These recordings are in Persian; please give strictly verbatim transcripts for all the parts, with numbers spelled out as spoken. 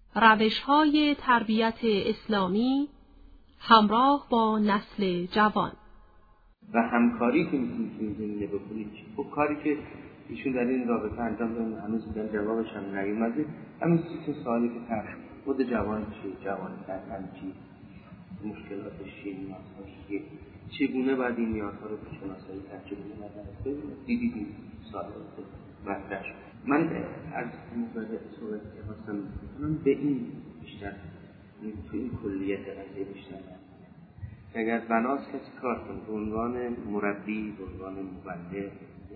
روش‌های تربیت اسلامی همراه با نسل جوان و همکاری که میتونید تو این زمینه بکنید. خب کاری که ایشون در این رابطه انجام دادن هنوز در جوابش هم نیومده، همین سه سوالی که طرح خود جوان چیه، جوان کردن چیه، مشکلاتش چیه، نیازهاش چیه، چگونه باید این نیازها رو بشناسایی کرد، چگونه باید درست ببینید. دیدید این سوالات مطرح شد. من از موقع صحبت که خواستم بکنم به این بیشتر تو این کلیت قضیه بیشتر که اگر بناس کسی کار کنه به عنوان مربی، به عنوان مبلغ،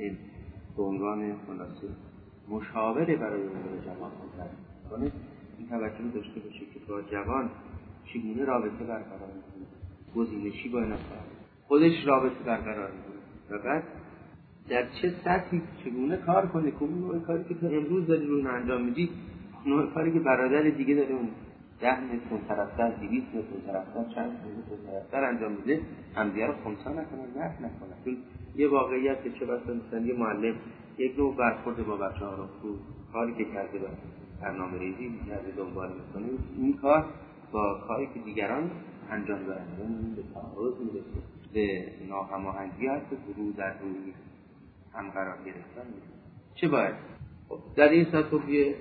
به عنوان خلاصه مشاوره برای امور جوان کنه، این توجه داشته باشه که با جوان چگونه رابطه برقرار می‌کنه، گزینشی با اینا خودش رابطه برقرار می‌کنه و بعد در چه سطحی چگونه کار کنه که اون نوع کاری که تو امروز داری رو انجام میدی نوع کاری که برادر دیگه داره اون ده متر اون طرفتر، دویست متر اون طرفتر، چند متر اون طرفتر انجام میده، همدیگه رو خنثی نکنن، نفی نکنن. چون یه واقعیت که چه بسا مثلا یه معلم یک نوع برخورد با بچه‌ها رو تو کاری که کرده با برنامه ریزی کرده دنبال میکنه، این کار با کاری که دیگران انجام دادن اون به تعارض میرسه، به ناهماهنگی هست و فرو در روی هم قرار گرفتن. چه باید؟ خب در این سطح یه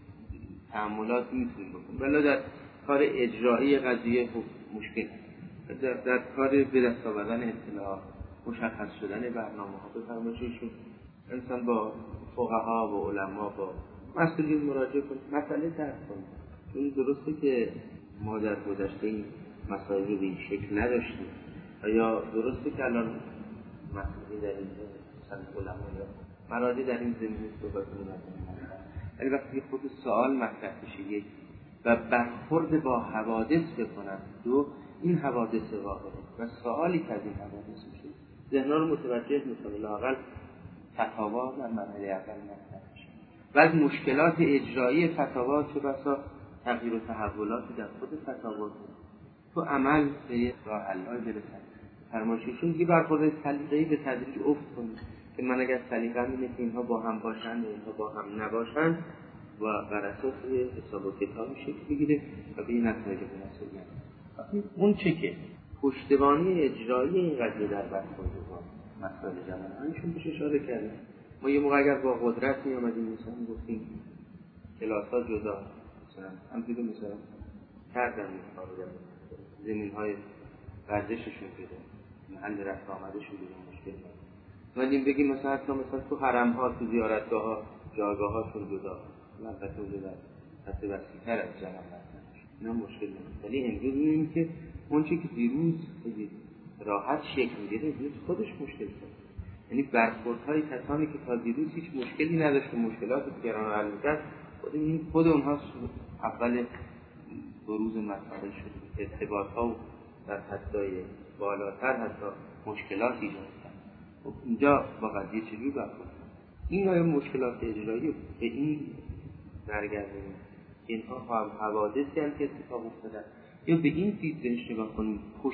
تعاملات میتونیم بکنیم، ولی در کار اجرایی قضیه خب مشکل هست. در, در کار به دست آوردن اطلاعات، مشخص شدن برنامه‌ها به فرمایششون انسان با فقها، با علما، با مسئولین مراجعه کنه، مسئله طرح کنه. چون درسته که ما در گذشته این مسائل رو به این شکل نداشتیم، یا درسته که الان مسئولین در این مثلا علما یا مراجع در این زمینه صحبت می‌کنن، ولی وقتی خود سوال مطرح بشه یک و برخورد با حوادث بکنن، دو این حوادث واقعه و سوالی که از این حوادث میشه ذهن‌ها رو متوجه می‌کنه، لااقل فتاوا در مرحله اول مطرح میشه. بعد مشکلات اجرایی فتاوا چه بسا تغییر و تحولاتی در خود فتاوا تو عمل به یک راه حل‌های برسن. فرمایششون دیگه برخورد سلیقه‌ای به تدریج افت کنه که من اگر سلیقه‌م اینه که اینها با هم باشن و اینها با هم نباشن و بر اساس حساب و کتاب شکل بگیره و به این نتایج مناسب میاد. اون چه که پشتیبانی اجرایی این قضیه در برخورد با مسائل جوانانشون بهش اشاره کرده. ما یه موقع اگر با قدرت می اومدیم مثلا گفتیم کلاس‌ها جدا، مثلا همینطوری مثلا کردن این کارو در زمین‌های ورزششون جدا، محل رفت آمدشون جدا، مشکل نداره. اومدیم بگیم مثلا حتی مثلا تو حرم‌ها، تو زیارتگاه‌ها جایگاه‌هاشون جدا، البته اونجا در سطح وسیع‌تر از جهان هستن، اینا مشکل نداره. ولی امروز می‌بینیم که اون چیزی که دیروز خیلی راحت شکل می‌گیره امروز خودش مشکل شده. یعنی برخوردهای کسانی که تا دیروز هیچ مشکلی نداشت و مشکلات دیگران رو حل می‌کرد، خود این خود اونها اول بروز مسائل شده، ارتباط‌ها در حدای بالاتر حتی مشکلات ایجاد کرد. خب اینجا با قضیه چجوری برخورد؟ این نوع مشکلات اجرایی به این برگردیم اینها هم حوادثی هستند که اتفاق افتادن، یا به این دید نگاه کنیم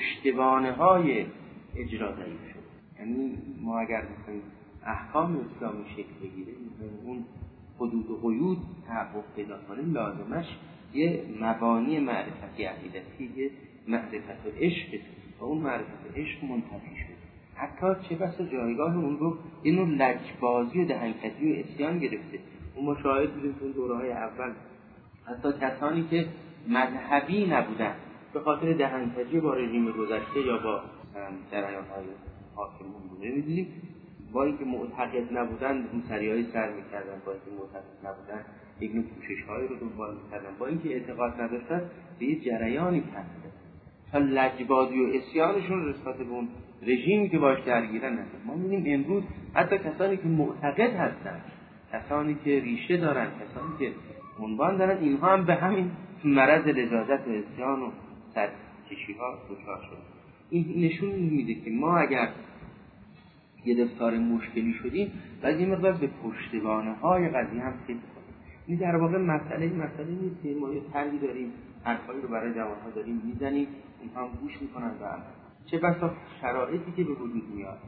پشتوانه‌های اجرا ضعیف شد. یعنی ما اگر بخوایم احکام اسلامی شکل بگیره، اون حدود و قیود تحقق پیدا کنه، لازمش یه مبانی معرفتی عقیدتی، یه معرفت و عشق و اون معرفت و عشق منتفی شد. حتی چه بسا جایگاه اون رو یه نوع لجبازی و دهنکجی و عصیان گرفته. اون ما شاهد بودیم تو دوره‌های اول حتی کسانی که مذهبی نبودن به خاطر دهنکجی با رژیم گذشته یا با جریان‌های حاکمون بوده، می‌دونیم با اینکه معتقد نبودن روسری‌های سر می‌کردن، با اینکه معتقد نبودن یک نوع کوشش‌هایی رو دنبال می‌کردن، با اینکه اعتقاد نداشتن به یه جریانی پرداختن تا لجبازی و عصیانشون نسبت به اون رژیمی که باش درگیرن نشد. ما می‌بینیم امروز حتی کسانی که معتقد هستن، کسانی که ریشه دارن، کسانی که عنوان دارن، اینها هم به همین مرض لجاجت و عصیان و سرکشی‌ها دچار شدن. این نشون میده که ما اگر گرفتار مشکلی شدیم باید یه مقدار به پشتوانه‌های قضیه هم فکر کنیم. این در واقع مسئله مسئله نیست که ما یه طرحی داریم، حرفایی رو برای جوان‌ها داریم میزنیم، اینها هم گوش میکنن و چه بسا شرایطی که به وجود میاد،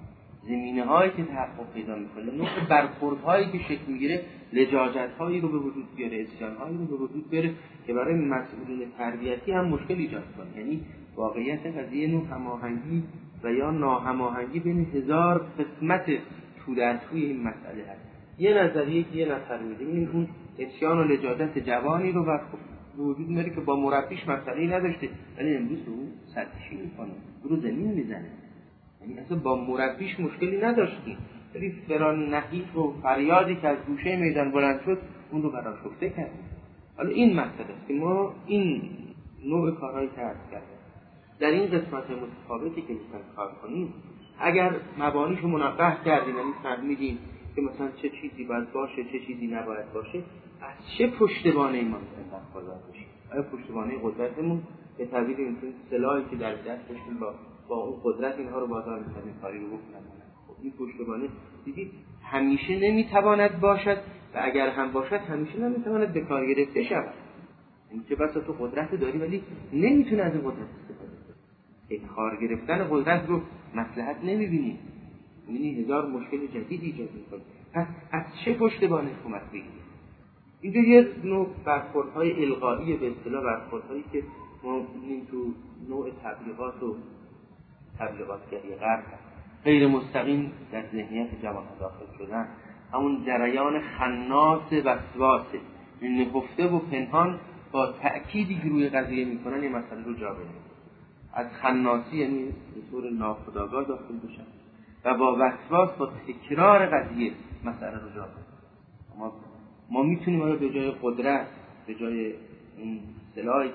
زمینه‌هایی که تحقق پیدا می‌کنه، نوع برخوردهایی که شکل می‌گیره، لجاجت‌هایی رو به وجود بیاره، اسیان‌هایی رو به وجود بیاره که برای مسئولین تربیتی هم مشکل ایجاد کنه. یعنی واقعیت قضیه نوع هماهنگی و یا ناهماهنگی بین هزار قسمت تو در توی این مسئله هست. یه نظریه که یه نفر میده این اون اسیان و لجاجت جوانی رو به وجود میاره که با مربیش مسئله‌ای نداشته، ولی امروز اون سطحی میکنه، رو زمین میزنه. یعنی اصلا با مربیش مشکلی نداشتیم، ولی فران نحیف و فریادی که از گوشه میدان بلند شد اون رو برآشفته کردیم. حالا این مسئله است که ما این نوع کارهایی که عرض کردیم در این قسمت متفاوتی که میخوایم کار کنیم، اگر مبانیش رو منقح کردیم، یعنی فهمیدیم که مثلا چه چیزی باید باشه، چه چیزی نباید باشه، از چه پشتوانه‌ای ما می‌خوایم برخوردار بشیم. آیا پشتوانه قدرتمون به تعبیر این سلاحی که در دست داشتیم با با اون قدرت اینها رو بازار می‌کنیم کاری رو بکنیم. خب این پشتوانه دیدید همیشه نمی‌تواند باشد و اگر هم باشد همیشه نمی‌تواند به کار گرفته شود. این که بس تو قدرت داری ولی نمی‌تونه از این قدرت استفاده کنه. یک کار گرفتن قدرت رو مصلحت نمی‌بینی. می‌بینی هزار مشکل جدید ایجاد می‌کنه. پس از چه پشتوانه کمک بگیریم؟ اینجا یه نوع برخوردهای الغایی به اصطلاح برخوردهایی که ما می‌بینیم تو نوع تبلیغات و تبلیغاتگری غرب غیر مستقیم در ذهنیت جوانان داخل شدن، همون جریان خناس وسواسه، این نهفته و پنهان با تأکیدی که روی قضیه میکنن این مسئله رو جا بندازن. از خناسی یعنی به طور ناخودآگاه داخل بشن و با وسواس با تکرار قضیه مسئله رو جا بندازن. ما ما میتونیم آیا به جای قدرت، به جای این سلاحی که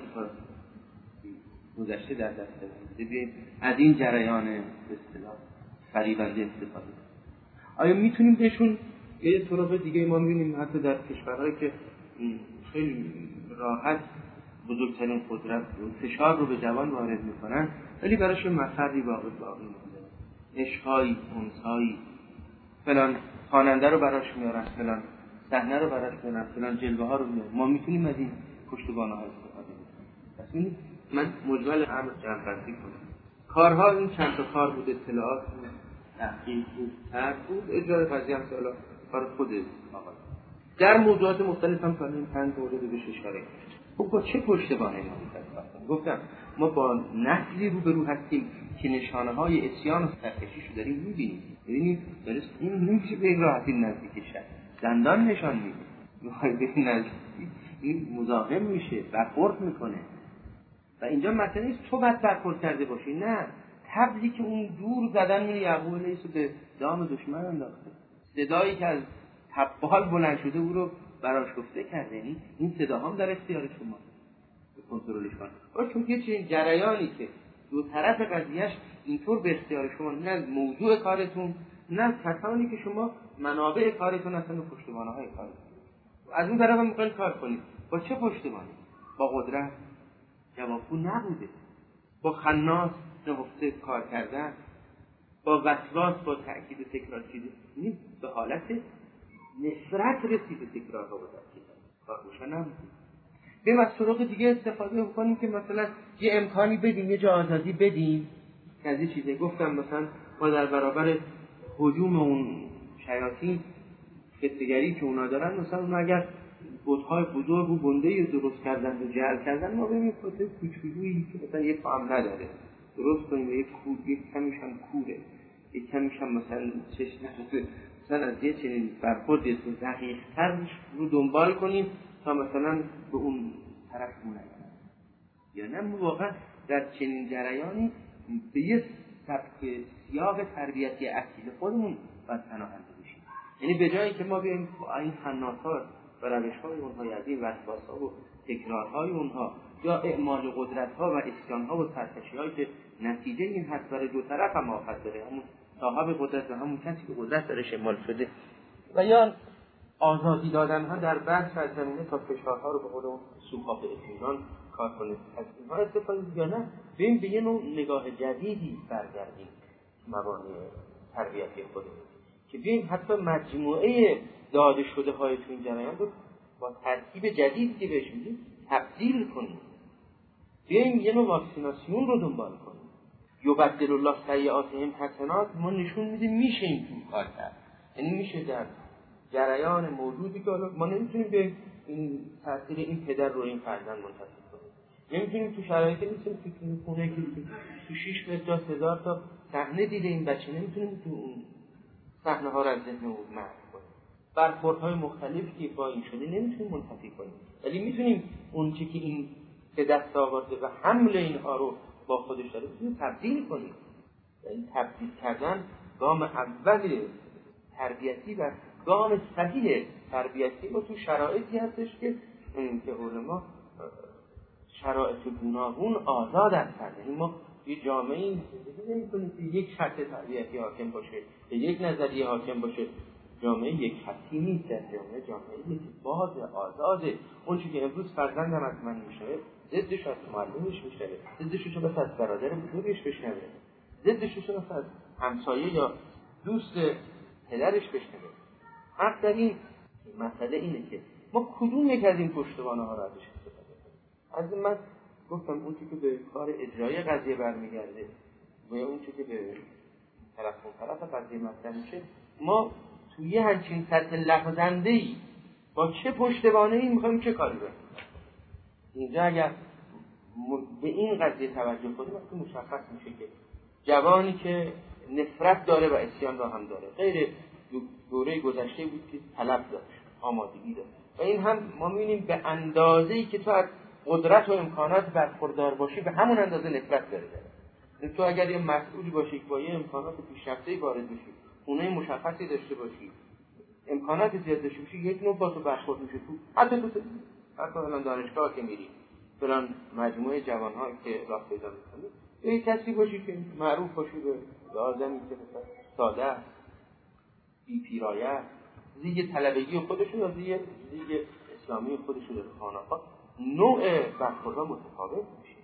گذشته در دست داریم از این جریان به اصطلاح فریبنده استفاده کنیم؟ آیا میتونیم بهشون یه طرق دیگه؟ ما میبینیم حتی در کشورهایی که خیلی راحت بزرگترین قدرت فشار رو به جوان وارد میکنن ولی براش مفری باقی باقی مونده، عشقایی، انسایی، فلان خواننده رو براش میارن، فلان صحنه رو براش میارن، فلان جلوه ها رو میارن. ما میتونیم از این پشتوانه ها استفاده کنیم. پس من مجمل امر جمع‌بندی کنم. کارها این چند تا کار بود، اطلاعات بود، تحقیق بود، ترک بود، اجرای قضیه هم سالا کار خود آقا. در موضوعات مختلف هم کنیم پنج مورد بهش اشاره کنیم. خب با چه پشتوانه ما می‌خوایم؟ گفتم ما با نسلی روبرو هستیم که نشانه‌های عصیان و سرکشیشو داریم می‌بینیم. ببینید درست این نمیشه به این راحتی نزدیک شد. دندان نشان میده. می‌خواد به این نزدیک این مزاحم میشه، برخورد میکنه. و اینجا مثلا نیست تو باید برخورد کرده باشی، نه، طبلی که اون دور زدن این یعقوب نیست به دام دشمن انداخته، صدایی که از تبال بلند شده او رو برآشفته کرده. یعنی این صدا هم در اختیار شما به کنترلش کنید. چون که چنین جریانی که دو طرف قضیهش اینطور به اختیار شما، نه موضوع کارتون نه کسانی که شما منابع کارتون هستن و پشتوانه‌های کارتون، از اون طرف هم می‌خواید کار کنید. با چه پشتوانه؟ با قدرت؟ جوابگو نبوده. با خناس نهفته کار کردن، با وسواس، با تأکید و تکرار چیزی، یعنی به حالت نفرت رسیده تکرارها و تأکید کار روشن نبوده. بریم از طرق دیگه استفاده بکنیم که مثلا یه امکانی بدیم، یه جا آزادی بدیم که از این چیزه. گفتم مثلا ما در برابر هجوم اون شیاطین فتنه‌گری که اونا دارن، مثلا اون اگر بت‌های بزرگ و گنده‌ای درست کردن و جعل کردن، ما ببینیم خاطر کوچولویی که مثلا یه پام نداره درست کنیم، یک کور، یک کمیش هم کوره، یک کمیش هم مثلا چشم نداره، مثلا از یه چنین برخورد یه دقیق‌تر رو دنبال کنیم تا مثلا به اون طرف مونیم. یا نه ما واقعا در چنین جریانی به یه سبک سیاق تربیتی اصیل خودمون باید پناهنده بشیم. یعنی به جایی که ما بیاییم این خناسات و روش‌های اونها، از این وسواس‌ها و تکرارهای اونها یا اعمال قدرت‌ها و اسیان‌ها و سرکشی‌هایی که نتیجه این هست برای دو طرف هم آفت داره، همون صاحب قدرت و همون کسی که قدرت درش اعمال شده، و یا آزادی دادن‌ها در بحث از زمینه تا فشارها رو به قول اون سوپاپ اطمینان کار کنه. از اینها استفاده یا نه ببین به یه نوع نگاه جدیدی برگردیم مبانی تربیتی خودمون، که بیاییم حتی مجموعه داده شده های تو این جریان رو با ترکیب جدیدی که بهش میدیم تبدیل کنیم. بیاییم یه نوع واکسیناسیون رو دنبال کنیم. یبدل الله سیئاتهم حسنات، ما نشون میدیم میشه این تو کار کرد. یعنی میشه در جریان موجودی که ما نمیتونیم به این تاثیر این پدر رو این فرزند منتقل کنیم، نمیتونیم تو شرایطی نیستیم که تو خونه که تو شش متر هزار تا صحنه دیده این بچه، نمیتونیم تو اون صحنه ها رو از ذهن او محو کنیم. برخوردهای مختلفی که با این شده نمیتونیم منتفی کنیم، ولی میتونیم اون چیزی که این به دست آورده و حمل اینها رو با خودش داره میتونیم تبدیل کنیم. یعنی تبدیل کردن گام اول تربیتی و گام صحیح تربیتی ما تو شرایطی هستش که که علما شرایط گوناگون آزاد هستند. یعنی ما یه جامعه‌ای نمی‌کنیم که یک شرط تربیتی حاکم باشه، که یک نظریه حاکم باشه. جامعه یک خطی نیست، در جامعه جامعه یک باز آزاده. اون چیزی که امروز فرزندم از من میشنوه ضدش از معلمش میشنوه، ضدش رو از برادر بزرگش بشنوه، ضدش رو از همسایه یا دوست پدرش بشنوه. حق در این مسئله اینه که ما کدوم یک از این پشتوانه ها رو ازش استفاده کنیم. از من گفتم اون چیزی که به کار اجرایی قضیه برمیگرده و اون چیزی که به طرف اون طرف قضیه مطرح میشه، ما توی همچین سطح لغزنده‌ای با چه پشتوانه‌ای میخوایم چه کاری کنیم. اینجا اگر به این قضیه توجه کنیم وقتی مشخص میشه که جوانی که نفرت داره و عصیان را هم داره، غیر دوره گذشته بود که طلب داشت، آمادگی داشت، و این هم ما می‌بینیم به اندازه‌ای که تو از قدرت و امکانات برخوردار باشی به همون اندازه نفرت داره. تو اگر یه مسئولی باشی با یه امکانات پیشرفته‌ای وارد بشی، خونه مشخصی داشته باشی، امکانات زیاد داشته باشی، یک نوع با تو برخورد میشه. تو حتی تو حتی الان دانشگاه که میری فلان مجموعه جوان‌ها که راه پیدا می‌کنی، یه کسی باشی که معروف باشی به لازمی که مثلا ساده بی پیرایه زیگ طلبگی خودشون یا زیگ زیگ اسلامی خودشون در خانه‌ها، نوع برخوردها متفاوت میشه.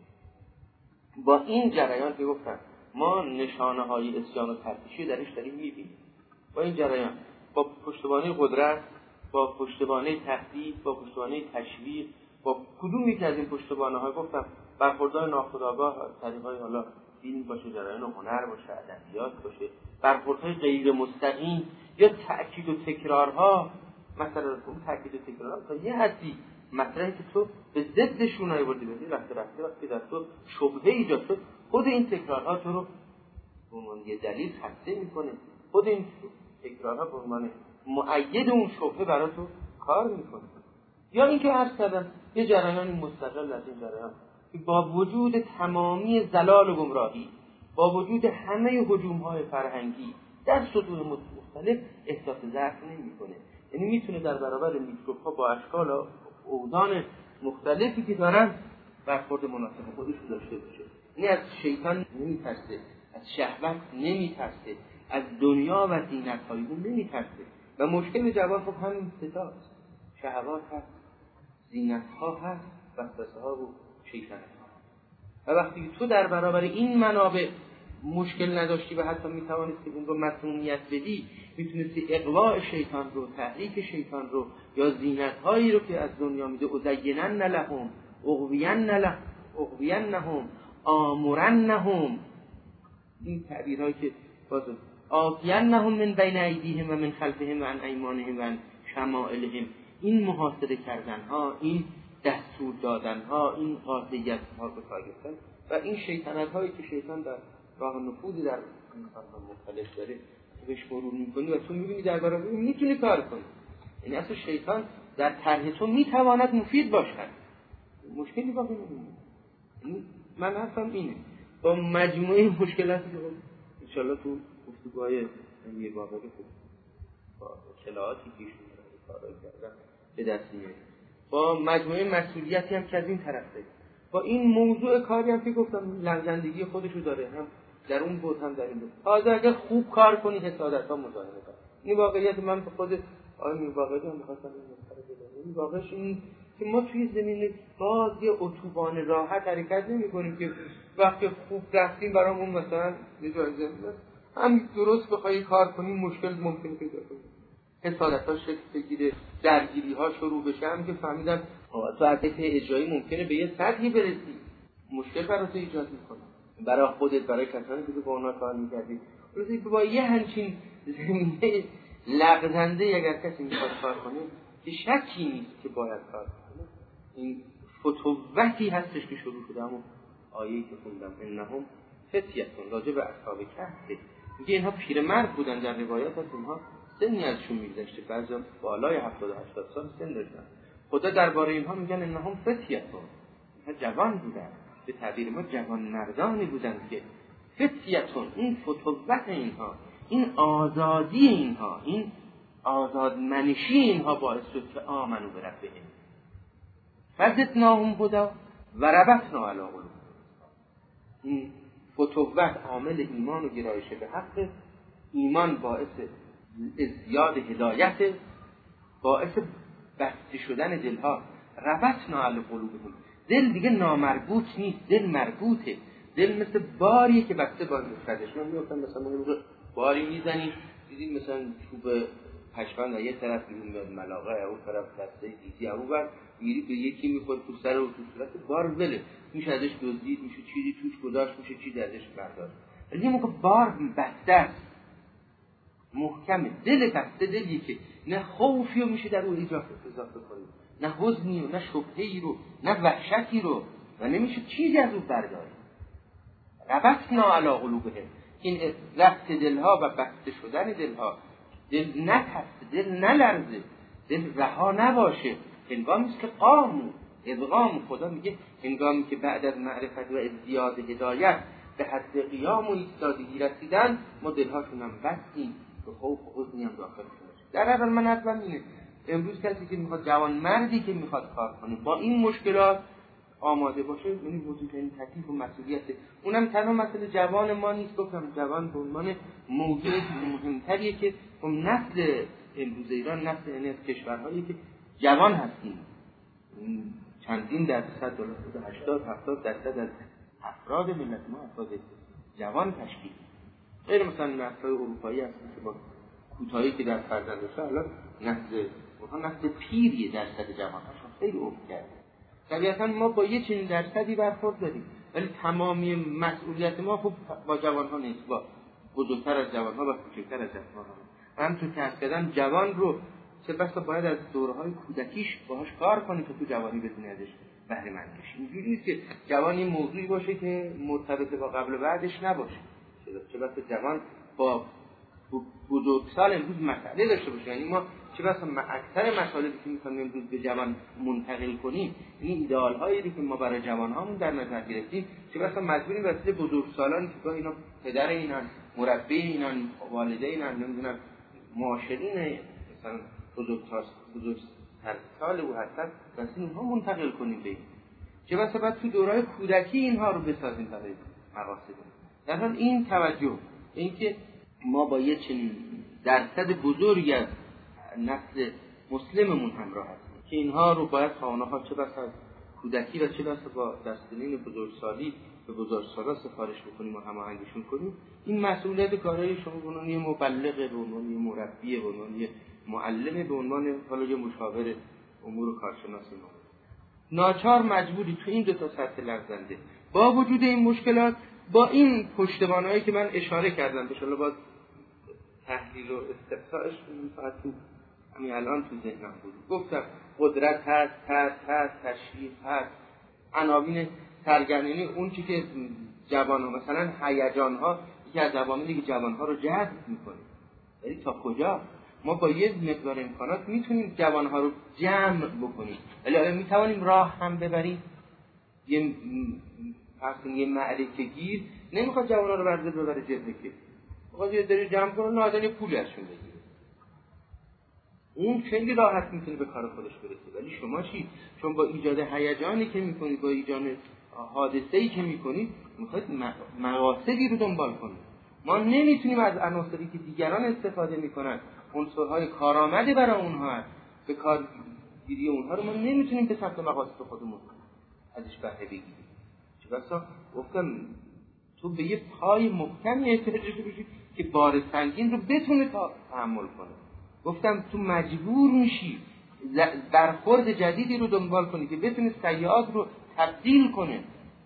با این جریان که گفتم ما نشانه های اسیان و تفتیشی درش داریم میبینیم. با این جریان، با پشتوانه قدرت، با پشتوانه تهدید، با پشتوانه تشویق، با کدوم یک از این پشتوانه ها گفتم برخوردهای ناخودآگاه، طریقای حالا فیلم باشه، جریان هنر باشه، ادبیات باشه، برخوردهای غیر مستقیم یا تأکید و تکرارها، مثلا اون تأکید و تکرارها تا یه حدی مطرحی که تو به ضدشون آوردی بدی، رفته رفته وقتی در تو شبهه ایجاد شد، خود این تکرارها تو رو به عنوان یه دلیل خسته میکنه، خود این تکرارها به عنوان مؤید اون شبهه برای تو کار میکنه. یا اینکه عرض کردم یه جریان مستقل از این جریان که با وجود تمامی زلال و گمراهی، با وجود همه هجوم‌های فرهنگی در سطوح مختلف احساس ضعف نمی‌کنه. یعنی میتونه در برابر میکروب‌ها با اشکال و اوزان مختلفی که دارن برخورد مناسب خودش داشته باشه. یعنی از شیطان نمی‌ترسه، از شهوت نمی‌ترسه، از دنیا و زینت‌های اون نمی‌ترسه. و مشکل جواب خب همین ستاست. شهوات هست، زینت‌ها هست، وسوسه‌ها و شیطنت ها. و وقتی تو در برابر این منابع مشکل نداشتی و حتی میتوانستی اون رو مسئولیت بدی، میتونستی اغواء شیطان رو، تحریک شیطان رو یا زینت‌هایی رو که از دنیا میده، ازینن لهم اغوین لهم اغوینهم آمرنهم، این تعبیرهایی که بازم آفینهم من بین ایدیهم و من خلفهم و عن ایمانهم و عن شمائلهم، این محاصره کردن ها، این دستور دادن ها، این قاطعیت ها رو کار گرفتن و این شیطنت هایی که شیطان در راه نفوذی در انسان مختلف داره بهش مرور میکنی و تو میبینی در برابر اون میتونی کار کنی. یعنی اصلا شیطان در طرح تو میتواند مفید باشد، مشکلی باقی نمیمونه. من حرفم اینه، با مجموعه مشکلاتی که انشالله تو گفتگوهای یه واقعی خوب با اطلاعاتی که ایشون کارایی کردن به دست میاره، با مجموعه مسئولیتی هم که از این طرف داره، با این موضوع کاری هم که گفتم لغزندگی خودشو داره، هم در اون بود هم در این بود. تازه اگر خوب کار کنی حسادت ها مزاحمه کنی. این واقعیت من به خود آیا این واقعیت هم میخواستم این مسئله بدونم. این واقعش این که ما توی زمین باز یه اتوبان راحت حرکت نمی کنیم که وقتی خوب رفتیم برامون مثلا یه جایزه هم درست بخوایی کار کنیم مشکل ممکنه پیدا کنیم، حسادت ها شکل بگیره، درگیری ها شروع بشه، هم که فهمیدن تو از طریق اجرایی ممکنه به یه سطحی برسی، مشکل برات ایجاد میکنه. برای خودت، برای کسانی که با اونا کار میکردی. روزی با یه همچین زمینه لغزنده اگر کسی میخواد کار کنه که شکی نیست که باید کار کنه. این فتووتی هستش که شروع شده. همون آیه‌ای که خوندم انهم فتیتون راجع به اصحاب کهف میگه اینها پیرمرد بودن. در روایات هست اینها سنی ازشون میگذشته، بعضی بالای هفتاد و هشتاد سال سن داشتن. خدا درباره اینها میگن انهم فتیتون، اینها جوان بودن، به تعبیر ما جوان مردانی بودن که فتیتون، این فتووت اینها، این آزادی اینها، این آزادمنشی اینها باعث شد که آمنو بربهم فزدناهم هدی و ربطنا علی قلوبهم. این فتووت عامل ایمان و گرایش به حق، ایمان باعث ازدیاد هدایت، باعث بسته شدن دلها. ربطنا علی قلوبهم، دل دیگه نامربوط نیست، دل مربوطه. دل مثل باریه که بسته با مفردش. من میگفتم مثلا ما اینجا باری میزنیم، دیدیم مثلا چوب پشمند و یه طرف میاد ملاقه، اون طرف دسته دیزی، اون ور میری به یکی میخوره تو سر و تو صورت، بار وله میشه ازش دزدید، میشه چیزی توش گذاشت، میشه چیزی ازش برداشت. ولی این موقع بار بسته است، محکمه. دل بسته دلی که نه خوفی رو میشه در اون اضافه کنی، نه حزنی رو، نه شبهه‌ای رو، نه وحشتی رو، و نمیشه چیزی از اون برداری. ربطنا علی قلوبهم، این ربط دلها و بسته شدن دلها، دل نترسه، دل نلرزه، دل رها نباشه. هنگامی است که قامو ادغام، خدا میگه هنگامی که بعد از معرفت و ازدیاد هدایت به حد قیام و ایستادگی رسیدن، ما دلهاشون هم بستیم، به خوف و حزنی هم داخل شد. در اول من حتما اینه، امروز کسی که میخواد، جوان مردی که میخواد کار کنه با این مشکلات آماده باشه، یعنی بزرگترین تکلیف و مسئولیت. اونم تنها مسئله جوان ما نیست، گفتم جوان به عنوان موضوع مهمتریه که اون نسل امروز ایران، نسل این کشورهایی که جوان هستیم، چندین درصد، حدود هشتاد هفتاد درصد از افراد ملت ما افراد جوان تشکیل، غیر مثلا نسل‌های اروپایی هستن که با کوتاهی که در فرزندشون الان نسل اونها نسل پیریه، درصد جوان‌هاشون خیلی افت کرده. طبیعتا ما با یه چنین درصدی برخورد داریم، ولی تمامی مسئولیت ما خب با جوان‌ها نیست، با بزرگتر از جوان‌ها و کوچکتر از جوان‌ها. همونطور که از کردم جوان رو چه بسا باید از دوره‌های کودکیش باهاش کار کنی که تو جوانی بتونی ازش بهره مند بشی. اینجوری نیست که جوان این موضوعی باشه که مرتبط با قبل و بعدش نباشه. چه بسا جوان با بزرگسال امروز مسئله داشته باشه. یعنی ما چه بسا اکثر مسائلی که می‌خوایم امروز به جوان منتقل کنیم، این ایدئال‌هایی که ما برای جوان‌هامون در نظر گرفتیم، چه بسا مجبوریم واسه بزرگسالان که گاه اینا پدر اینن، مربی اینن، والدینن، نمیدونم معاشرین مثلا بزرگتر بزرگتر سال او هستن، واسه اینها منتقل کنیم به این. چه بسا بعد تو دوره‌های کودکی اینها رو بسازیم برای مقاصد. در حال این توجه اینکه ما با یه چنین درصد بزرگی از نسل مسلممون همراه هستیم که اینها رو باید خانه‌ها چه بسا از کودکی و چه بسا با دستنین بزرگسالی به بزرگسالا سفارش بکنیم و هماهنگشون کنیم. این مسئولیت کارهای شما به عنوان یه مبلغ، به عنوان یه مربی، به عنوان یه معلم، به عنوان حالا یه مشاور امور و کارشناس ما. ناچار مجبوری تو این دو تا سطح لغزنده با وجود این مشکلات، با این پشتوانهایی که من اشاره کردم، به شکل با تحلیل و استقصاش فقط تو همین الان تو ذهنم بود. گفتم قدرت هست، هست، هست، تشریف هست، عناوین سرگرمی، اون چی که جوان‌ها مثلا هیجان‌ها یکی از عواملی که جوان‌ها رو جذب می‌کنه. ولی تا کجا ما با یه مقدار امکانات میتونیم جوان‌ها رو جمع بکنیم، ولی آیا میتوانیم راه هم ببریم؟ یه فرض یه معرکه گیر نمیخواد جوان‌ها رو ورزه ببره جبهه، که میخواد یه دری جمع کنه نادانی پولی ازشون بگیره. اون خیلی راحت میتونه به کار خودش برسه. ولی شما چی؟ چون با ایجاد هیجانی که میکنید، با ایجاد حادثه‌ای که میکنید، میخواید مقاصدی رو دنبال کنید. ما نمیتونیم از عناصری که دیگران استفاده میکنن، عنصرهای کارآمد برای اونها هست، به کار گیری اونها رو ما نمیتونیم به سمت مقاصد خودمون ازش بهره بگیریم. چه بسا گفتم تو به یه پای محکمی احتیاج بشی که بار سنگین رو بتونه تحمل کنه. گفتم تو مجبور میشی برخورد جدیدی رو دنبال کنی که بتونه سیئات رو تبدیل کنه.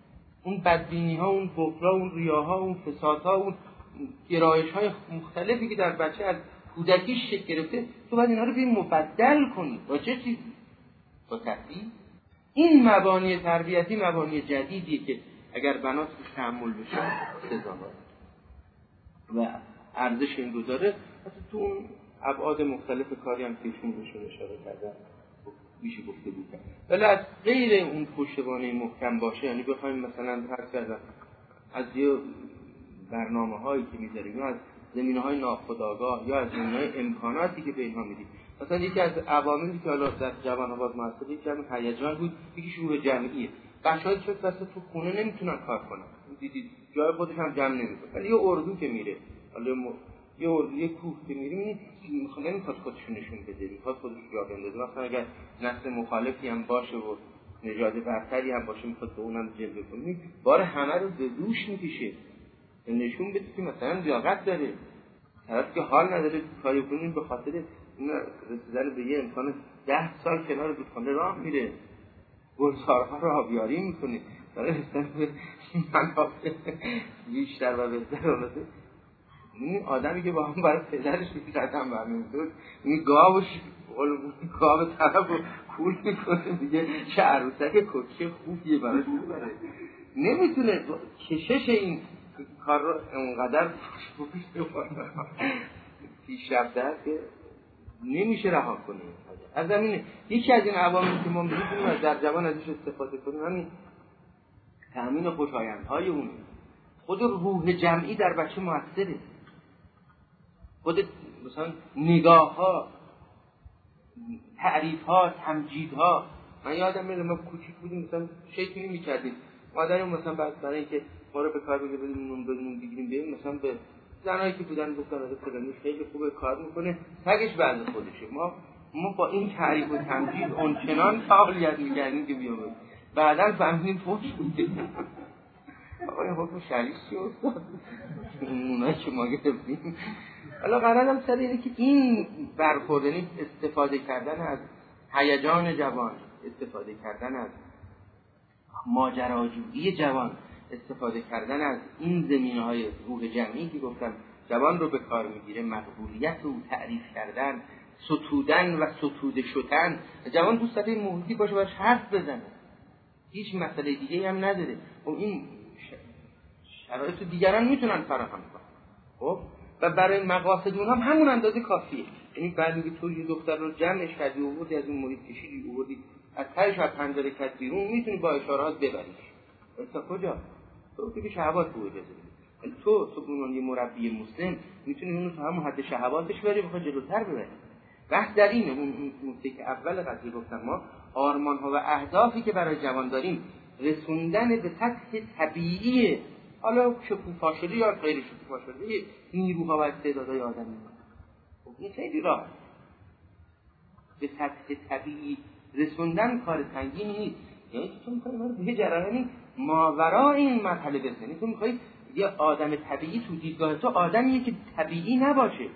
اون بدبینی‌ها، اون بخل‌ها، اون ریاها، اون فسادها، اون گرایش‌های مختلفی که در بچه از کودکیش شکل گرفته، تو باید اینا رو ببین مبدل کنی. با چه چیزی؟ با تربیت. این مبانی تربیتی مبانی جدیدیه که اگر بنا توش تحمل بشه سزاواره و ارزش این گذاره. حتی تو اون ابعاد مختلف کاری هم که ایشون بهشون اشاره کردن میشه گفته بود. ولی از غیر اون پشتوانه محکم باشه، یعنی بخوایم مثلا هر کردن از یه برنامه هایی که میذاریم یا از زمینه های ناخودآگاه یا از زمینه های امکاناتی که به اینها میدیم، مثلا یکی از عواملی که حالا در جوان آباد موثر یکی همین هیجان بود، یکی شروع جمعیه. بچه‌ها چه واسه تو خونه نمیتونن کار کنن، دیدید جای خودش هم جمع نمیکنه. ولی یه اردو که میره، حالا م... یه اردو یه کوه که میره، میخواد نمیخواد خودش نشون بده، میخواد خودش جا بندازه. مثلا اگر نسل مخالفی هم باشه و نژاد برتری هم باشه، میخواد به اونم جلوه کنه، بار همه رو به دوش میکشه، نشون بده که مثلا لیاقت داره. طرف که حال نداره کاری کنه به خاطر این رسیدن به یه امکان ده سال کنار رودخانه راه میره، گلزارها رو آبیاری میکنه برای رسیدن به منافع بیشتر و بهتر. البته این آدمی که با هم برای پدرش میکردن برمی‌داره، این گاوش گاو طرف رو کول میکنه دیگه، چه عروسک کچه خوبیه براش میبره. نمیتونه کشش این کار رو اونقدر پیشرفته است که نمیشه رها کنه. از همین یکی از این عواملی که ما می‌تونیم از در جوان ازش استفاده کنیم همین تأمین خوشایندهای اون. خود روح جمعی در بچه موثره. خود مثلا نگاه‌ها، تعریف‌ها، تمجیدها. من یادم میاد ما کوچیک بودیم مثلا شکلی می‌کردیم. مادرم مثلا برای اینکه ما رو به کار بگیریم نون بدیم بگیریم بریم، مثلا به زنایی که بودن گفتن آره فلانی خیلی خوبه کار میکنه، تگش بعد خودشه. ما ما با این تعریف و تمجید اونچنان فعالیت می‌کردیم که بیام بعداً فهمیدیم فوش بوده. آقا این حکم شریف چی استاد؟ اونایی که ما گرفتیم. حالا قرارم سر اینه که این برخوردنی استفاده کردن از هیجان جوان، استفاده کردن از ماجراجویی جوان، استفاده کردن از این زمینه‌های روح جمعی که گفتم جوان رو به کار میگیره، مقبولیت رو تعریف کردن، ستودن و ستوده شدن. جوان دوست داره محیطی باشه باش حرف بزنه، هیچ مسئله دیگه هم نداره. و این شرایط دیگران میتونن فراهم کنن. خب و برای مقاصد اونها هم همون اندازه کافیه. یعنی بعد میگه تو یه دختر رو جمعش کردی و آوردی از اون محیط کشیدی آوردی از تهش از پنجره کردی بیرون، میتونی با اشارات ببریش. تا کجا؟ تو که شهوات بوی بزنی. تو تو اون یه مربی مسلم میتونی اون رو تا همون حد شهواتش بری بخواد جلوتر ببری. بحث در اینه. اون نکته که اول قضیه گفتم، ما آرمان ها و اهدافی که برای جوان داریم رسوندن به سطح طبیعی، حالا شکوفا شده یا غیر شکوفا شده، نیروها و استعدادهای آدمی. خب این خیلی راحت. به سطح طبیعی رسوندن کار سنگینی نیست. یعنی تو می‌خوای ما رو به جریانی ماورای این مرحله برسونی. تو می‌خوای یه آدم طبیعی تو دیدگاه تو آدمیه که طبیعی نباشه.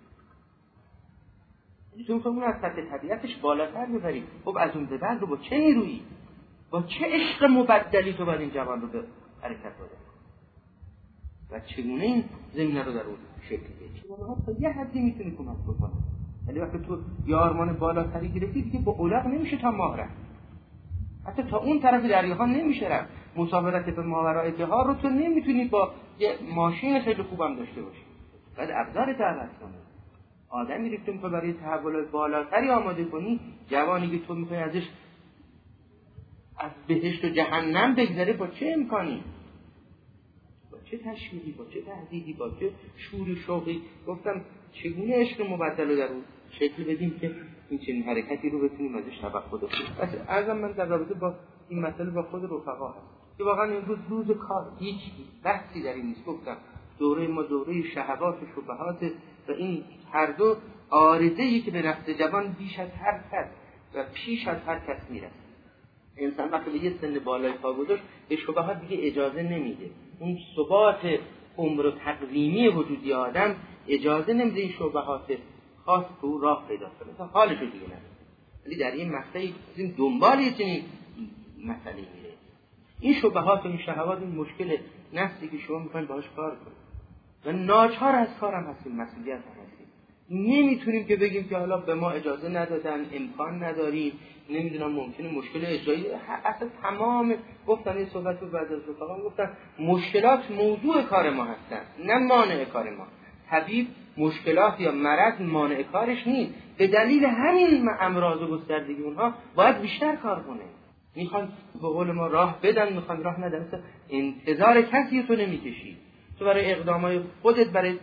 تو می‌خوای اون از سطح طبیعتش بالاتر ببری. خب از اون به بعد رو با چه نیرویی، با چه عشق مبدلی تو باید این جوان رو به حرکت بده و چگونه این زمینه رو در اون شکل بدی. چگونه تا یه حدی میتونی کمک بکنه. ولی وقتی تو یه آرمان بالاتری گرفتی دیگه با اولق نمیشه تا ماه رفت. حتی تا اون طرف دریاها نمیشه رفت. مسافرت به ماورای بحار رو تو نمیتونی با یه ماشین خیلی خوبم داشته باشی. بعد ابزار دعوت کنی. آدمی رو که میخوای برای تحول بالاتری آماده کنی، جوانی که تو میخوای ازش از بهشت و جهنم بگذره، با چه امکانی؟ با چه تشویقی، با چه تهدیدی، با چه شور شوقی؟ گفتم چگونه عشق مبدل رو در اون شکل بدیم که این چنین حرکتی رو بتونیم ازش توقع داشته باشیم. بس عرضم من در رابطه با این مسئله با خود رفقا هست که واقعا امروز روز کار هیچ بحثی در این نیست. گفتم دوره ما دوره شهوات و شبهات و این هر دو عارضه‌ای که به نفس جوان بیش از هر کس و پیش از هر کس میرسه. انسان وقتی به یه سن بالای پا گذاشت به شبهات دیگه اجازه نمیده. اون ثبات عمر و تقویمی وجودی آدم اجازه نمیده این شبهات خاص که او راه پیدا کنه. تا حالش دیگه نداره. ولی در این مقطعی این دنبال یه چنین مسئله میره. این شبهات و این شهوات این مشکل نفسی که شما میخواین باهاش کار کنید و ناچار از کارم هستیم، مسئولیت هم هستیم. نمیتونیم که بگیم که حالا به ما اجازه ندادن، امکان نداریم، نمیدونم ممکنه مشکل اجرایی. اصلا تمام گفتم یه صحبت رو بعد از رفقا گفتم مشکلات موضوع کار ما هستن، نه مانع کار ما. طبیب مشکلات یا مرض مانع کارش نیست، به دلیل همین امراض و گستردگی اونها باید بیشتر کار کنه. میخوان به قول ما راه بدن، میخوان راه ندن. انتظار کسی تو نمیکشی، تو برای اقدامای خودت، برای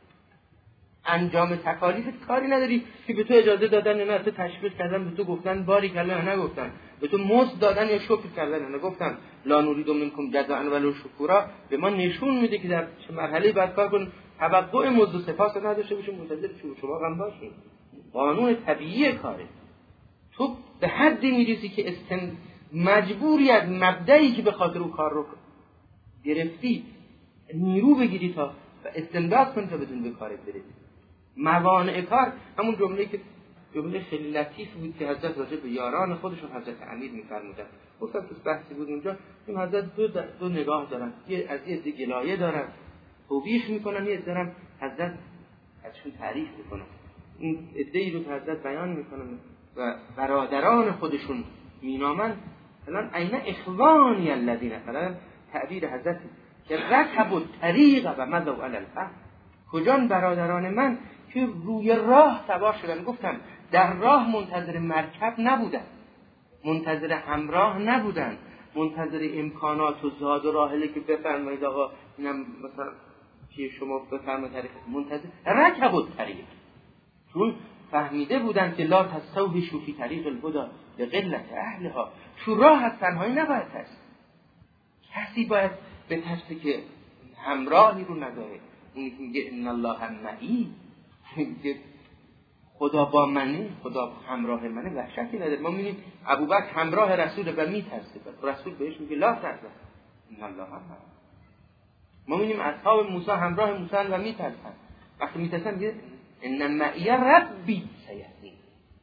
انجام تکالیفت کاری نداری که به تو اجازه دادن یا نه، تو تشویق کردن، به تو گفتن باری کلا یا نگفتن، به تو مزد دادن یا شکر کردن یا نگفتن. لا نرید منکم جزاء ولا شکورا به ما نشون میده که در چه مرحله باید کار کنیم. توقع مزد و سپاس نداشته باشیم، منتظر شما غم باشیم. قانون طبیعی کاره. تو به حدی میرسی که استن مجبوری از مبدئی که به خاطر اون کار رو گرفتی نیرو بگیری تا و استنباط کنی تا بدون به کارت برسی. موانع کار همون جمله‌ای که جمله خیلی لطیف بود که حضرت راجع به یاران خودشون حضرت امیر می‌فرمودن. گفتم تو بحثی بود اونجا این حضرت دو, دو نگاه دارن، یه از یه عده گلایه دارن، توبیخ میکنن، یه دارن حضرت ازشون تعریف میکنن. این عده‌ای رو که حضرت بیان میکنن و برادران خودشون مینامن، الان عین اخوانی الذین، مثلا تعبیر حضرت که رکب الطریق و مضوا علی الفهم، کجان برادران من که روی راه سوار شدن. گفتم در راه منتظر مرکب نبودن، منتظر همراه نبودن، منتظر امکانات و زاد و راحله که بفرمایید آقا اینم مثلا که شما بفرمایید طریق، منتظر رکب الطریق، چون فهمیده بودن که لا تستوحشوا فی طریق الهدی به قلت اهلها، تو راه از تنهایی نباید هست، کسی باید به ترسه که همراهی رو نداره. این میگه ان الله معی، میگه خدا با منه، خدا همراه منه، وحشتی نداره. ما میبینیم ابوبکر همراه رسول و میترسه، رسول بهش میگه لا ترس ان الله معی. ما میبینیم اصحاب موسی همراه موسی و میترسن، وقتی میترسن میگه ان معی ربی سیهدین.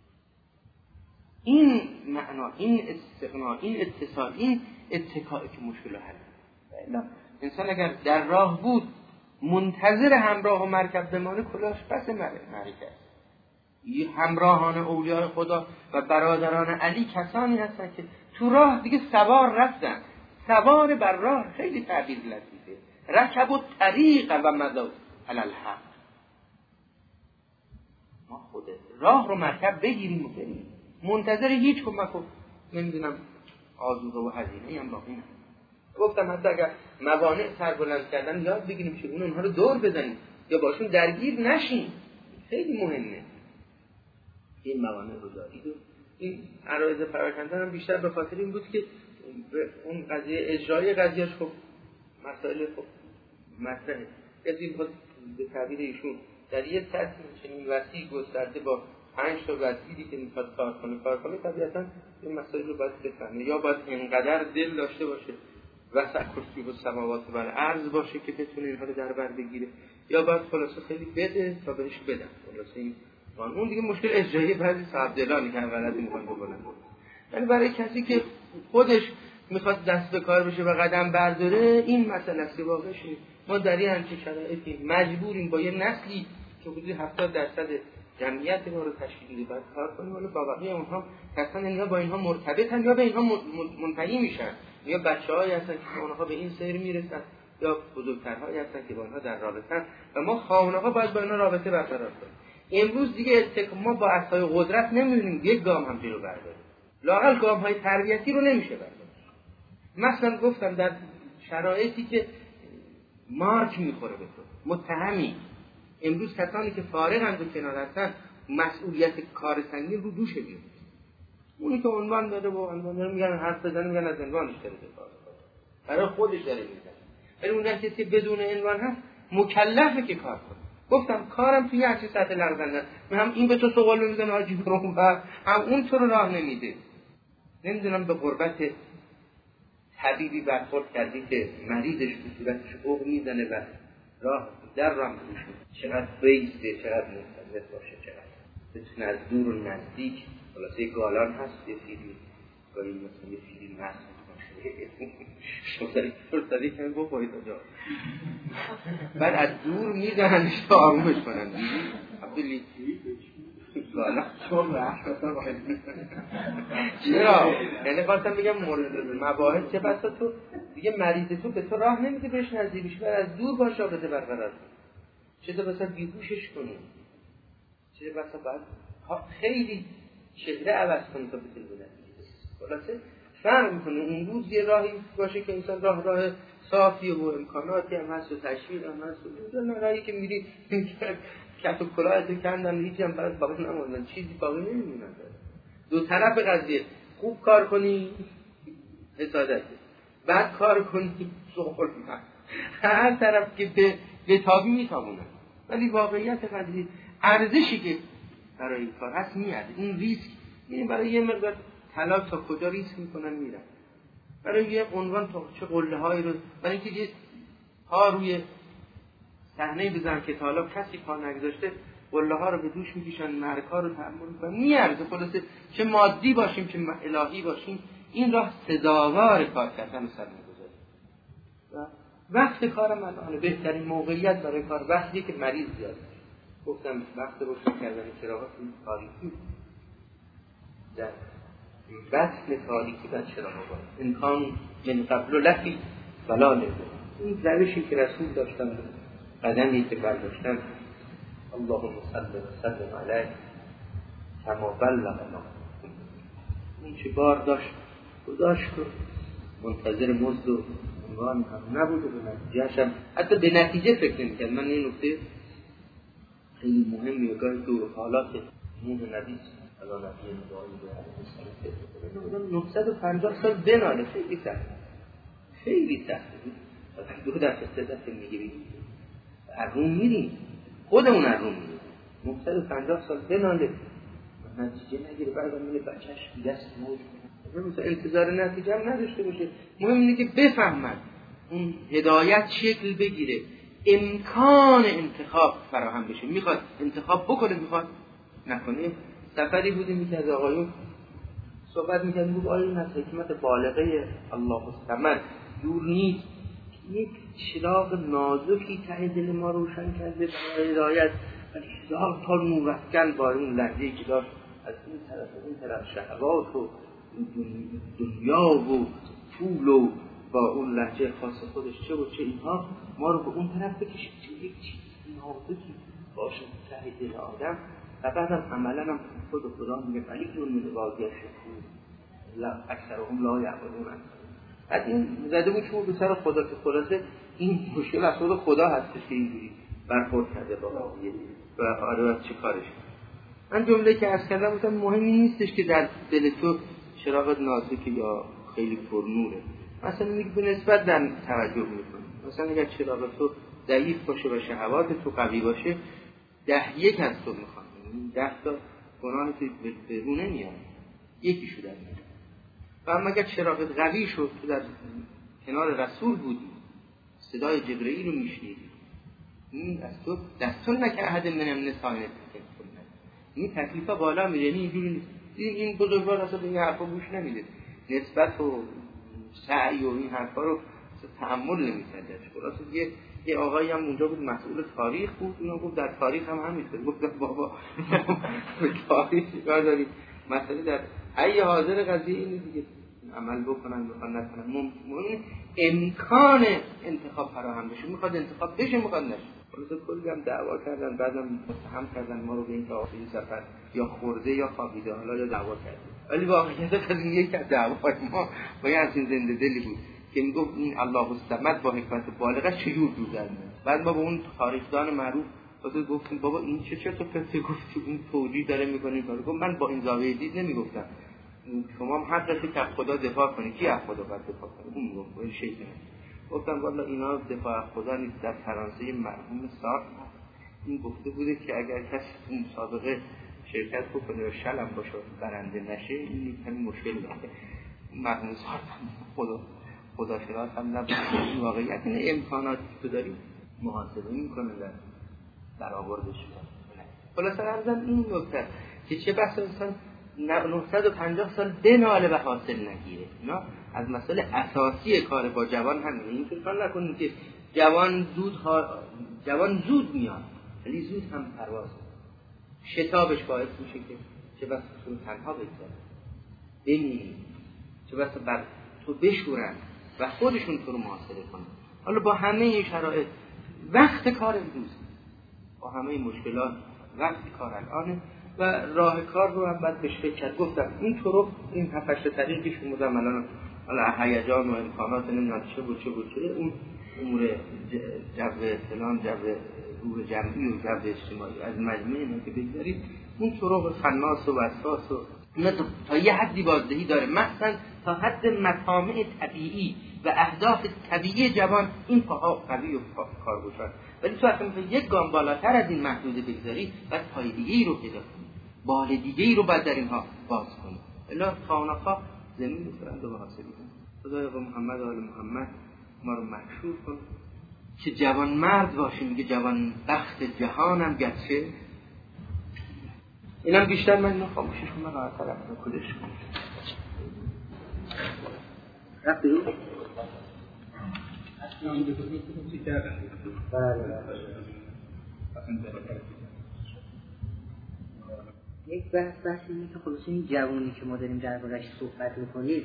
این معنا، این استغنا، این اتصال، این اتکایی که مشکل حل. انسان اگر در راه بود منتظر همراه و مرکب بمانه کلاش پس معرکه است. این همراهان اولیاء خدا و برادران علی کسانی هستند که تو راه دیگه سوار رفتن، سوار بر راه. خیلی تعبیر لطیفه، رکب الطریق و مضوا علی الحق. ما خود راه رو مرکب بگیریم و بریم، منتظر هیچ کمک و نمیدونم آذوقه و هزینه هم باقی نمونه. گفتم حتی اگر موانع سربلند کردن یاد بگیریم چگونه اونها رو دور بزنیم یا باشون درگیر نشیم، خیلی مهمه. این موانع رو دارید و این عرایض پراکنده هم بیشتر به خاطر این بود که اون قضیه اجرای قضیهش خب مسائل خب مطرحه. کسی خود به تعبیر ایشون در یه سطح چنین وسیع گسترده با پنج تا وسیلی که میخواد کار کنه کار کنه طبیعتاً این مسائل رو باید بفهمه، یا باید اینقدر دل داشته باشه وسع کرسی و سماوات و الارض باشه که بتونه اینها رو در بر بگیره، یا باید خلاصه خیلی بده تا بهش بدن. خلاصه این اون دیگه مشکل اجرایی بعضی صاحب دلانی که غلطی میخوان بکنن. یعنی برای کسی که خودش میخواد دست به کار بشه و قدم برداره این مسئله است که واقعش ما در این همچین شرایطی مجبوریم با یه نسلی که حدود هفتاد درصد جمعیت ما رو تشکیل میده باید کار کنیم، ولی با بقیه اونها کسان یا با اینها مرتبطن یا به اینها منتهی میشن، یا بچه‌هایی هستن که اونها به این سیر میرسن، یا بزرگترهایی هستن که با اونها در رابطه و ما خواهان‌ها باید با اینا رابطه برقرار کنیم. امروز دیگه ما با عصای قدرت نمی‌دونیم یک گام هم جلو برداریم، لااقل گام‌های تربیتی رو نمیشه برداشت. مثلا گفتم در شرایطی که مارک میخوره به تو متهمی، امروز کسانی که فارغند و کنار هستن مسئولیت کار سنگین رو دوش میاد. اونی که عنوان داره و عنوان داره میگن حرف بزنه میگن از عنوانش داره دفاع کنه، برای خودش داره میزنه. ولی اون کسی بدون عنوان هست مکلفه که کار کنه. گفتم کارم توی هر چی سطح لغزنده، من هم این به تو سوال نمیزنه حاجی برو و هم اون تو رو راه نمیده. نمیدونم به قربت طبیبی برخورد کردی که مریضش به صورتش اوق میزنه و راه در راه میشه، چقدر بیسته، چقدر مستند باشه، چقدر بتونه از دور و نزدیک. خلاصه گالان هست یه فیلی گاهی مثلا یه فیلی مست باشه شماری فرصتی کنم گفت باید آجا بعد از دور میزننش تا آرومش کنن عبداللی لالا چون رحمتا باید چرا؟ یعنی خواستم بگم مباحث چه بسا تو دیگه مریض تو به تو راه نمیده بهش نزدیکش بعد از دور باش رابطه برقرار چه تو بسا بیهوشش کنی چه بسا باید خیلی چهره عوض کنی تا بتونی بودن خلاصه فرق میکنه اون روز یه راهی باشه که انسان راه راه صافی و امکاناتی هم هست و تشویق هم هست و اونجا راهی که میری کت و کلاهتو کندن هیچی هم برات باقی نموندن چیزی باقی نمیمونن دو طرف قضیه خوب کار کنی حسادت بعد کار کنی ظلم هر طرف که به بتابی میتابونن ولی واقعیت قضیه ارزشی که برای این کار هست میاد این ریسک یعنی برای یه مقدار طلا تا کجا ریسک میکنن میرن برای یه عنوان تا چه قله هایی رو برای اینکه یه ها روی صحنه بزنن که تا حالا کسی پا نگذاشته قله ها رو به دوش میکشن مرگ ها رو تحمل میکنن میارزه خلاصه چه مادی باشیم چه الهی باشیم این راه سزاوار کار کردن و سرمایه‌گذاری و وقت کارم الان بهترین موقعیت برای کار وقتی که مریض زیاد گفتم وقت روشن کردن چراغات این تاریکی در بطن تاریکی در چراغ آباد انکان من قبل و لفی فلا نبود این روشی که رسول داشتن قدمی که برداشتن اللهم صل و سلم علیه کما بلغنا این چه بار داشت گذاشت و منتظر مزد و عنوان هم نبود و به نتیجهش هم حتی به نتیجه فکر نمی‌کرد. من این نکته خیلی مهمی و گاهی تو حالات نوح نبی علی نبی ابراهیم نهصد و پنجاه سال بناله خیلی سخت خیلی سخت دو دست سه دست میگیریم ارون میریم خودمون ارون میریم نهصد و پنجاه سال بناله نتیجه نگیره بعد میره بچهش دست موج مثلا انتظار نتیجه هم نداشته باشه مهم اینه که بفهمن اون هدایت شکل بگیره امکان انتخاب فراهم بشه میخواد انتخاب بکنه میخواد نکنه سفری بودیم یکی از آقایون صحبت میکرد بود آیا این از حکمت بالغه الله الصمد دور نیست یک چراغ نازکی ته دل ما روشن کرده برای هدایت و هزار تا نور افکن با اون لحظه‌ای که داشت از این طرف و این طرف شهوات و دنیا و پول و با اون لحجه خاص خودش چه و چه اینها ما رو به اون طرف بکشید که یک چیز نازکی باشه ته دل آدم و بعدم عملا هم خود خدا میگه ولی جون میده بازی شکور لا اکثر هم لا یعبدون بعد این زده بود چون به سر خدا که خلاصه این مشکل از خود خدا هستش که اینجوری برخورد کرده با قضیه و آره چه کارش من جمله که عرض کردم گفتم مهمی نیستش که در دل تو چراغ نازکی یا خیلی پرنوره مثلا میگه به نسبت در توجه میکنه مثلا اگر چراغ تو ضعیف باشه و شهوات تو قوی باشه ده یک از تو میخوان ده تا گناه تو به رو نمیاد یکیشو در میاد و اما اگر چراغت قوی شد تو در کنار رسول بودی صدای جبرئیل رو میشنیدی این از تو دستون نکه احد منم نسانه این تکلیفا بالا میره یعنی اینجوری نیست این بزرگوار اصلا به این حرفا گوش نمیده نسبت و سعی و این حرفا رو تحمل نمی‌کرد خلاصه یه یه آقایی هم اونجا بود مسئول تاریخ بود اونم گفت در تاریخ هم همینطور گفت بابا تاریخ چیکار داری مسئله در ای حاضر قضیه اینه دیگه عمل بکنن بخوان نکنن مهم امکان انتخاب فراهم بشه میخواد انتخاب بشه میخواد نشه خلاصه کلی هم دعوا کردن بعدم متهم کردن ما رو به این آخری سفر یا خورده یا خوابیده حالا یا دعوا کردن ولی واقعیت قضیه که دعوای ما با یه همچین زنده دلی بود که میگفت این الله الصمد با حکمت بالغه چجور دور در میاد بعد ما با اون تاریخدان معروف واسه گفتیم بابا این چه چه تو فکر گفتی اون توجیه داره میکنه گفت من با این زاویه دید نمیگفتم شما هم حقته که خدا دفاع کنی کی از خدا باید دفاع کنه اون میگفت این شیطان گفتم والا اینا دفاع از خدا نیست در فرانسه مرحوم سارت این گفته بوده که اگر کسی اون مسابقه شرکت بکنه و شلم باشه برنده نشه این همین مشکل داره مرحوم سارت خدا خدا شناس هم نبود این واقعیت این امکاناتی که داریم محاسبه میکنه در برآوردش خلاصه رمزن این نکته که چه بحث انسان نهصد و پنجاه سال بناله و حاصل نگیره نه از مسائل اساسی کار با جوان همینه. اینطور کار نکنید که جوان زود ها... جوان زود میاد ولی زود هم پرواز شتابش باعث میشه که چه بس تو تنها بگذاره بمیری، چه بس بر تو بشورن و خودشون تو رو محاصره کنن. حالا با همه این شرایط وقت کار امروز، با همه مشکلات وقت کار الانه و راه کار رو هم باید بهش فکر کرد. گفتم این طرق، این هفت طریقی که شما الان حالا هیجان و امکانات نمیدونم چه بود چه بود چه اون امور جو فلان، جو روح جمعی و جو اجتماعی از مجموعه اینا که بگذارید، اون طرق خناس و وسواس و اینا تا یه حدی بازدهی داره، مثلا تا حد مطامع طبیعی و اهداف طبیعی جوان این پاها قوی و کارگوشان، ولی تو اصلا یک گام بالاتر از این محدوده بگذاری باید پای دیگه‌ای رو پیدا کنی، بال دیگه‌ای رو باید در اینها باز کنی، الا خانقا زمین می‌خورند و حاصل می‌کنند. خدایا با محمد و آل محمد ما رو محشور کن که جوان مرد باشیم، میگه جوان بخت جهانم گرچه. اینم بیشتر من اینو خاموشش کنم، راحت طرف رو کلش کنم. رفت بیرون؟ یک بحث بحث اینه که خلاص این جوانی که ما داریم دربارش صحبت میکنیم،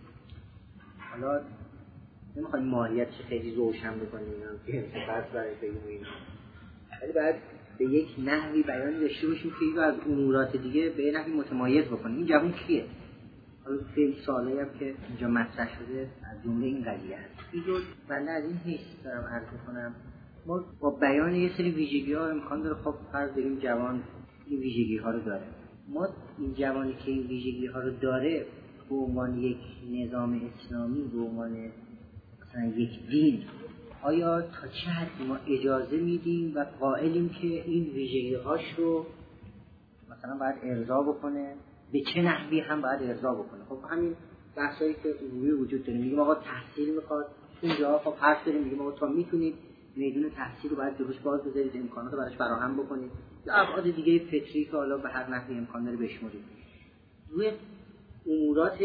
حالا نمیخوایم ماهیتش خیلی روشن بکنیم که بحث برای بگیم اینا، ولی باید به یک نحوی بیان داشته باشیم که این رو از امورات دیگه به نحوی متمایز بکنیم. این جوان کیه؟ حالا خیلی سوالی هم که اینجا مطرح شده از جمله این قضیه هست. این رو بنده از این حیث دارم عرض کنم، ما با بیان یه سری ویژگی ها امکان داره خب فرض بگیم جوان این ویژگی ها رو داره. ما این جوانی که این ویژگی ها رو داره به عنوان یک نظام اسلامی، به عنوان مثلا یک دین، آیا تا چه حد ما اجازه میدیم و قائلیم که این ویژگی هاش رو مثلا باید ارضا بکنه، به چه نحوی هم باید ارضا بکنه؟ خب همین بحثایی که عمومی وجود داره، میگیم آقا تحصیل میخواد، اینجا خب حرف داریم میگیم آقا تا میتونید میدون تحصیل رو باید درست باز بذارید، امکانات رو براش فراهم بکنید، یا ابعاد دیگه فطری که حالا به هر نحوی امکان داره بشمرید. روی امورات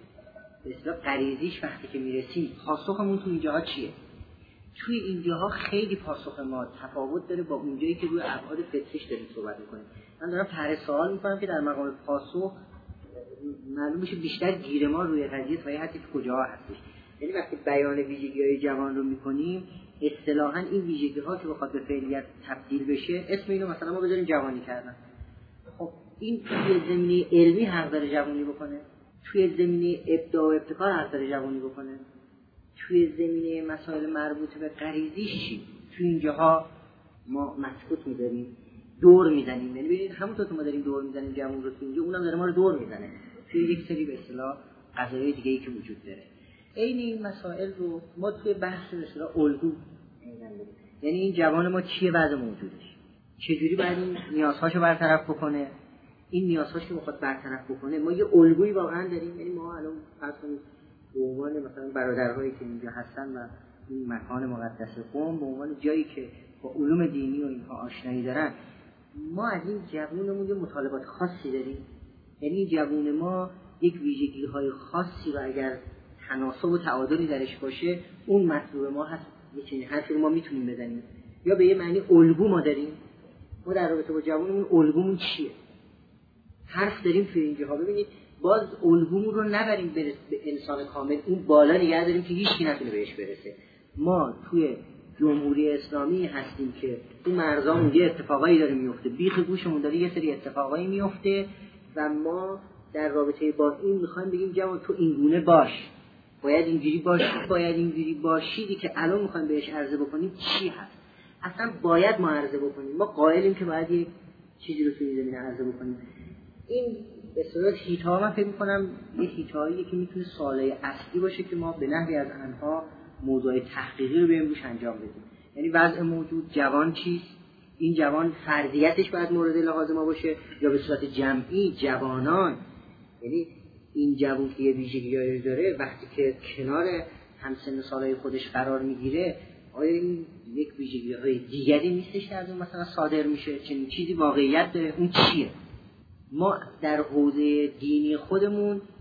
به اصطلاح غریزیش وقتی که میرسیم، پاسخمون تو اینجاها چیه؟ توی اینجاها خیلی پاسخ ما تفاوت داره با اونجایی که روی ابعاد فطریش داریم صحبت میکنیم. من دارم طرح سوال میکنم که در مقام پاسخ معلوم بشه بیشتر گیر ما روی قضیه تا یه حدی کجا هستش. یعنی وقتی بیان ویژگی‌های جوان رو میکنیم، اصطلاحاً این ویژگی‌ها که بخواد به فعلیت تبدیل بشه، اسم اینو مثلا ما بذاریم جوانی کردن. خب این توی زمینه علمی حق داره جوانی بکنه، توی زمینه ابداع و ابتکار حق داره جوانی بکنه، توی زمینه مسائل مربوط به غریزیش چی؟ توی اینجاها ما مسکوت می‌ذاریم، دور میزنیم. یعنی ببینید همونطور که ما داریم دور میزنیم جوان رو، اینجا اونم داره ما رو دور میزنه توی یک سری به اصطلاح قضایای دیگه‌ای که وجود داره. این این مسائل رو ما توی بحث به اصطلاح الگو می‌ذاریم. یعنی این جوان ما چیه بعد موجودش، چجوری باید این نیازهاشو برطرف بکنه، این نیازهاشو میخواد برطرف بکنه. ما یه الگویی واقعا داریم. یعنی ما الان فرض کنید به عنوان مثلا برادرهایی که اینجا هستن و این مکان مقدس قم به عنوان جایی که با علوم دینی و اینها آشنایی دارن، ما از این جوونمون یه مطالبات خاصی داریم. یعنی این جوون ما یک ویژگی‌های خاصی و اگر تناسب و تعادلی درش باشه، اون مطلوب ما هست. یه حرفی رو ما میتونیم بزنیم، یا به یه معنی الگو ما داریم. ما در رابطه با جوونمون الگومون چیه؟ حرف داریم توی اینجاها. ببینید باز الگومون رو نبریم به انسان کامل، اون بالا نگه داریم که هیچ کی نتونه بهش برسه. ما توی جمهوری اسلامی هستیم که تو مرزامون یه اتفاقایی داره میفته، بیخ گوشمون داره یه سری اتفاقایی میفته و ما در رابطه با این میخوایم بگیم جوان تو اینگونه باش، باید اینجوری باشی، باید اینجوری باشیدی که الان میخوایم بهش عرضه بکنیم چی هست. اصلا باید ما عرضه بکنیم، ما قائلیم که باید یک چیزی رو توی زمینه عرضه بکنیم. این به صورت هیتا من فکر میکنم یه هیتاییه که میتونه سواله اصلی باشه که ما به نحوی از آنها موضوع تحقیقی رو بریم روش انجام بدیم. یعنی وضع موجود جوان چیست؟ این جوان فرضیتش باید مورد لحاظ ما باشه یا به صورت جمعی جوانان؟ یعنی این جوان که یه ویژگی‌هایی داره وقتی که کنار همسن سالای خودش قرار میگیره، آیا این یک ویژگی‌های دیگری نیستش که از اون مثلا صادر میشه؟ چنین چیزی واقعیت داره؟ اون چیه؟ ما در حوزه دینی خودمون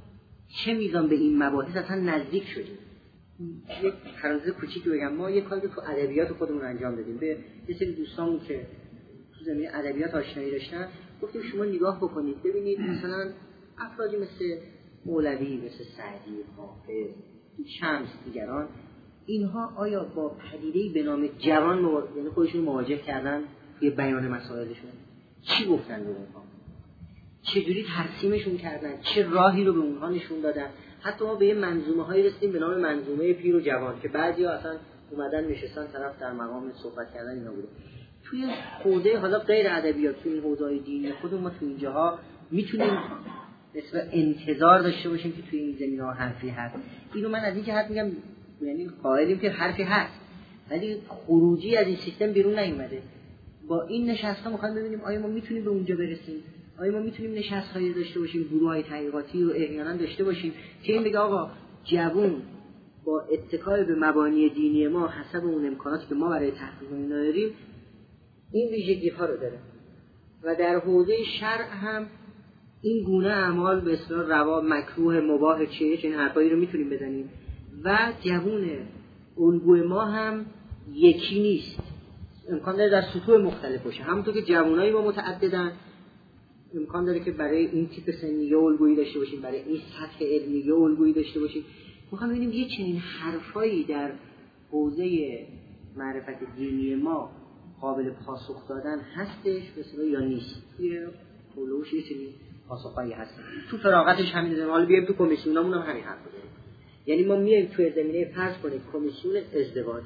چه میزان به این مباحث اصلا نزدیک شدیم. یک پرانتز کوچیکی بگم، ما یک کاری تو ادبیات خودمون انجام دادیم. به یه سری دوستامون که تو زمینه ادبیات آشنایی داشتن گفتیم شما نگاه بکنید ببینید مثلا افرادی مثل مولوی، مثل سعدی، حافظ، شمس، دیگران، اینها آیا با پدیده‌ای به نام جوان مواجه، یعنی خودشون مواجه کردن توی بیان مسائلشون؟ چی گفتن به اونها؟ چجوری ترسیمشون کردن؟ چه راهی رو به اونها نشون دادن؟ حتی ما به یه منظومه هایی رسیدیم به نام منظومه پیر و جوان که بعضیا اصلا اومدن نشستن طرف در مقام صحبت کردن اینا بوده. توی حوزه حالا غیر ادبیات، توی این حوزه‌های دینی خودمون ما توی اینجاها میتونیم مثلا انتظار داشته باشیم که توی این زمینه‌ها حرفی هست. اینو من از این جهت میگم، یعنی قائلیم که حرفی هست ولی خروجی از این سیستم بیرون نیومده. با این نشست‌ها می‌خوایم ببینیم آیا ما میتونیم به اونجا برسیم، آیا ما میتونیم نشست‌هایی داشته باشیم، گروه‌های تحقیقاتی رو احیانا داشته باشیم که این بگه آقا جوون با اتکای به مبانی دینی ما حسب اون امکاناتی که ما برای تحقیق اینا داریم این ویژگی‌ها رو داره و در حوزه شرع هم این گونه اعمال به اصطلاح روا، مکروه، مباح، چه چه این حرفایی رو میتونیم بزنیم و جوون الگوی ما هم یکی نیست، امکان داره در سطوح مختلف باشه. همونطور که جوانایی ما متعددن، امکان داره که برای این تیپ سنی یه الگویی داشته باشیم، برای این سطح علمی یه الگویی داشته باشیم. میخوام ببینیم یه چنین حرفایی در حوزه معرفت دینی ما قابل پاسخ دادن هستش مثلا یا نیست. یه پولوش یه چنین پاسخایی هست. تو فراغتش همین داریم. حالا بیایم تو کمیسیونامون هم همین حرف بزنیم. یعنی ما میایم توی زمینه فرض کنید کمیسیون ازدواج،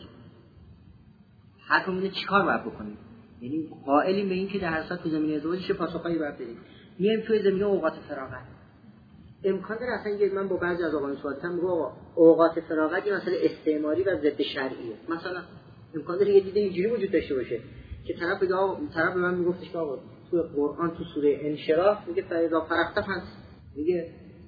حرفمون چیکار باید بکنیم؟ یعنی قائلیم به این که در اصل تو زمینه ازدواج چه پاسخایی باید بدیم. میایم توی زمینه اوقات فراغت، امکان داره اصلا یه من با بعضی از آقایون صحبت کردم، میگم آقا اوقات فراغت یه مسئله استعماری و ضد شرعیه. مثلا امکان داره یه دیده اینجوری وجود داشته باشه که طرف بگه آقا، طرف به من میگفتش که آقا تو قرآن تو سوره انشراح میگه فاذا فرغت هست، میگه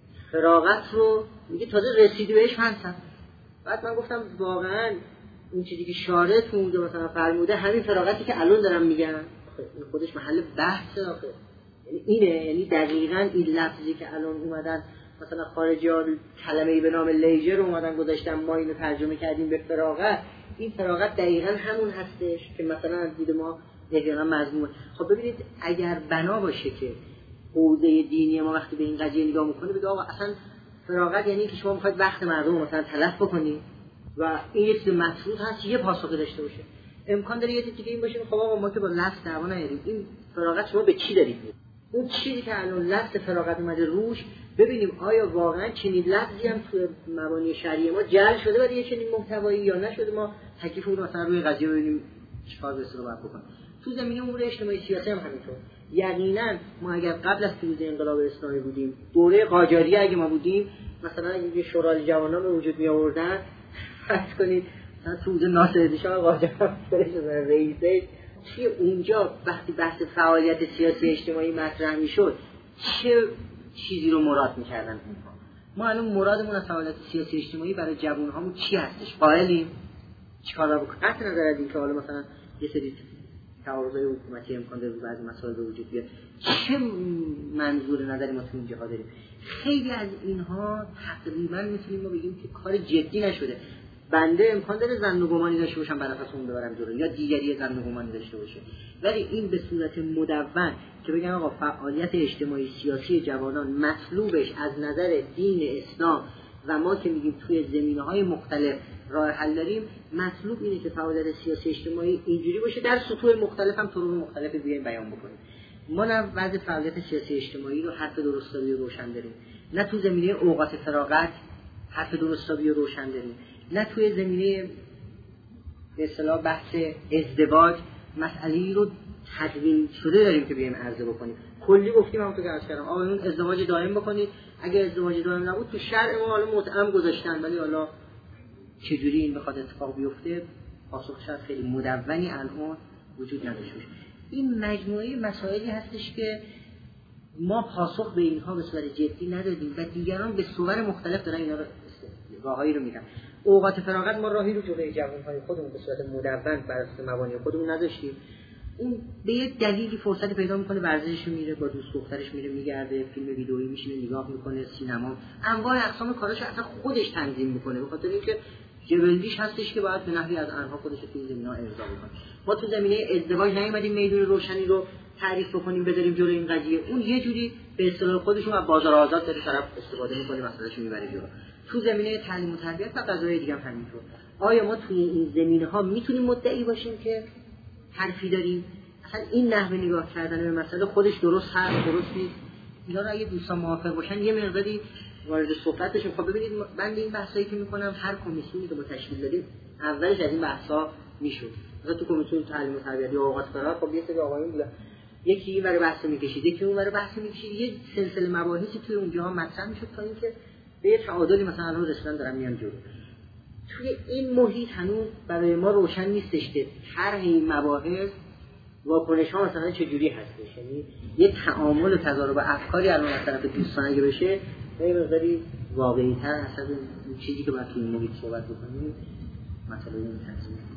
فراغت رو میگه تازه رسیدی بهش هست. بعد من گفتم واقعا این چیزی که شارع تو اونجا مثلا فرموده همین فراغتی که الان دارم میگم، این خودش محل بحثه آخه. یعنی اینه، یعنی دقیقاً این لفظی که الان اومدن مثلا خارجی‌ها کلمه‌ای به نام لیجر رو اومدن گذاشتن، ما اینو ترجمه کردیم به فراغت. این فراغت دقیقاً همون هستش که مثلا از دید ما دقیقاً مضمون. خب ببینید اگر بنا باشه که حوزه دینی ما وقتی به این قضیه نگاه میکنه بگه آقا اصلا فراغت یعنی که شما میخواید وقت مردم مثلا تلف بکنید و این یه چیز مطلوب هست، یه پاسخی داشته باشه. امکان داره یه چیز دیگه این باشه خب آقا ما که با لفظ دعوا نداریم، این فراغت شما به چی دارید؟ اون چیزی که الان لفظ فراغت اومده روش ببینیم آیا واقعا چنین لفظی هم تو مبانی شرعی ما جعل شده برای یه چنین محتوایی یا نشده. ما تکلیف اون رو مثلا روی قضیه ببینیم چیکار بسه رو باید بکنیم. تو زمینه امور اجتماعی سیاسی هم همینطور. یقینا ما اگر قبل از پیروزی انقلاب اسلامی بودیم، دوره قاجاریه اگه ما بودیم، مثلا یه شورای جوانان به وجود می آوردن، فرض کنید مثلا تو حوزه ناصرالدین شاه قاجار رئیسش چی اونجا وقتی بحث فعالیت سیاسی اجتماعی مطرح میشد چه چیزی رو مراد میکردن اونها؟ ما الان مرادمون از فعالیت سیاسی اجتماعی برای جوانهامون چی هستش؟ قائلیم چیکار بکنیم؟ قطع نظر از اینکه حالا مثلا یه سری تعارضای حکومتی امکان داره بعضی مسائل به وجود بیاد، چه منظور نظری ما تو این جهاد داریم؟ خیلی از اینها تقریبا میتونیم ما بگیم که کار جدی نشده. بنده امکان داره ظن و گمانی داشته باشم برای اساس اون ببرم جلو یا دیگری ظن و گمانی داشته باشه، ولی این به صورت مدون که بگم آقا فعالیت اجتماعی سیاسی جوانان مطلوبش از نظر دین اسلام و ما که میگیم توی زمینه‌های مختلف راه حل داریم، مطلوب اینه که فعالیت سیاسی اجتماعی اینجوری باشه در سطوح مختلف هم طرق مختلفی بیایم بیان بکنیم. ما نه وضع فعالیت سیاسی اجتماعی رو حرف درستابی روشن داریم، نه تو زمینه اوقات فراغت حرف درستابی روشن داریم، نه توی زمینه به اصطلاح بحث ازدواج مسئله‌ای رو تدوین شده داریم که بیایم عرضه بکنیم. کلی گفتیم همونطور که عرض کردم آقا اون ازدواج دائم بکنید، اگر ازدواج دائم نبود تو شرع ما حالا متعم گذاشتن، ولی حالا چجوری این بخواد اتفاق بیفته پاسخ شاید خیلی مدونی الان وجود نداشته باشه. این مجموعه مسائلی هستش که ما پاسخ به اینها به صورت جدی ندادیم و دیگران به صور مختلف دارن اینا رو راههایی رو میدن. اوقات فراغت ما راهی رو جلوی جوان‌های خودمون به صورت مدون بر اساس مبانی خودمون نداشتیم. اون به یک دلیلی فرصت پیدا میکنه ورزشش میره، با دوست دخترش میره میگرده، فیلم ویدئویی میشینه نگاه میکنه، سینما، انواع اقسام کاراشو اصلا خودش تنظیم میکنه، به خاطر اینکه جبلگیش هستش که باید به نحوی از آنها خودش رو توی زمینه‌ها ارضا بکنه. ما تو زمینه ازدواج نیومدیم میدون روشنی رو تعریف بکنیم بذاریم جلوی این قضیه، اون یه جوری به اصطلاح خودشون از بازار آزاد داره طرف استفاده میکنه مسئله‌شو میبره جلو. تو زمینه تعلیم و تربیت و قضایای دیگه هم همینطور. آیا ما توی این زمینه‌ها میتونیم مدعی باشیم که حرفی داریم؟ اصلا این نحوه نگاه کردن به مسئله خودش درست هست، درست نیست؟ اینا رو اگه دوستان موافق باشن یه مقداری وارد صحبت بشیم. خب ببینید من این بحثایی که میکنم هر کمیسیونی که ما تشکیل دادیم اولش از این بحثا میشد. مثلا تو کمیسیون تعلیم و تربیت یا اوقات فراغ خب یه سری آقایون بودن، یکی این برای بحث میکشید، یکی اون برای بحث میکشید، یه سلسله مباحثی توی اونجاها مطرح میشد تا اینکه به یه تعادلی مثلا الان رسیدن دارن میان جلو. توی این محیط هنوز برای ما روشن نیستش که طرح این مباحث واکنش‌ها مثلا چجوری هستش، یعنی یه تعامل و تضارب افکاری الان از طرف دوستان اگه بشه یه مقداری واقعی‌تر حسب چیزی که باید توی این محیط صحبت بکنیم مثلا این تصمیم